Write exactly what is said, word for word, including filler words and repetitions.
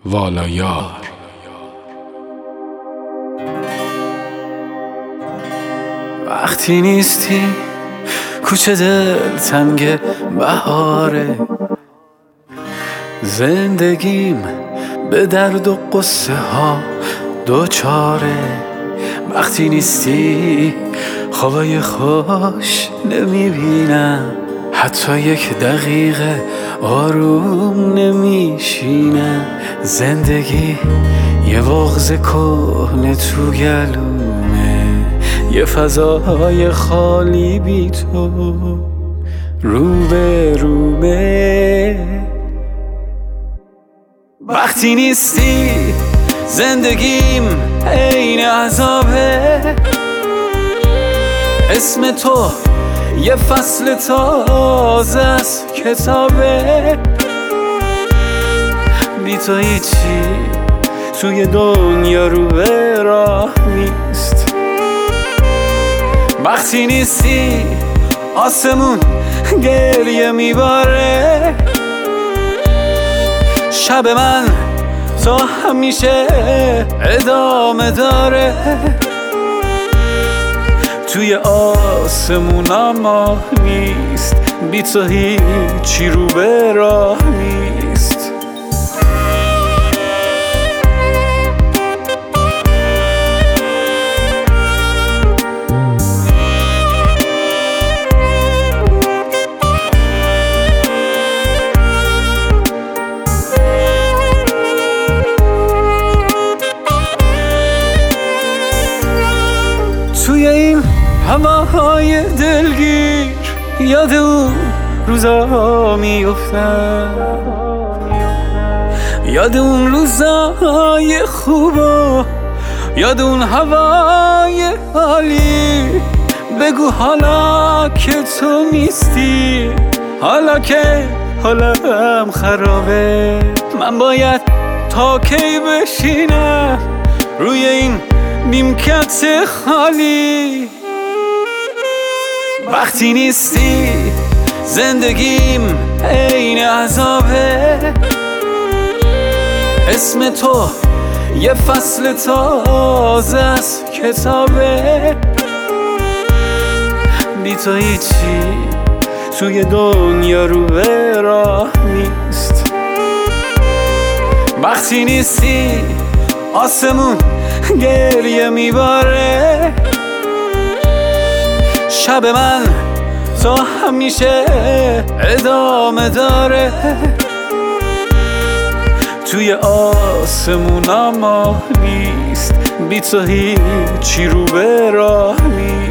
والا یار. وقتی نیستی کوچه دلتنگ بهاره، زندگیم به درد و قصه ها دوچاره. وقتی نیستی خوابای خوش نمیبینم، حتی یک دقیقه آروم نمیشینم. زندگی یه بغض کهنه تو گلومه، یه فضای خالی بی تو رو به رومه. وقتی نیستی زندگیم عین عذابه، اسم تو یه فصل تازه از کتابه. بی تو هیچی توی دنیا رو به راه نیست. وقتی نیستی آسمون گریه میباره، شب من تا همیشه ادامه داره. توی آسمون ماه نیست، بی تو هیچی رو به راه نیست. توی این هواهای دلگیر یاد اون روزا میفتم، یاد اون روزای خوبا، یاد اون هوای عالی. بگو حالا که تو نیستی، حالا که حالم خرابه، من باید تا کی بشینم روی این نیمکت خالی. وقتی نیستی زندگیم عین عذابه، اسم تو یه فصل تازه از کتابه. بی تو هیچی توی دنیا رو به راه نیست. وقتی نیستی آسمون گریه میباره، شب من تا همیشه ادامه داره. توی آسمون ماه نیست، بی تو هیچی رو به راه نیست.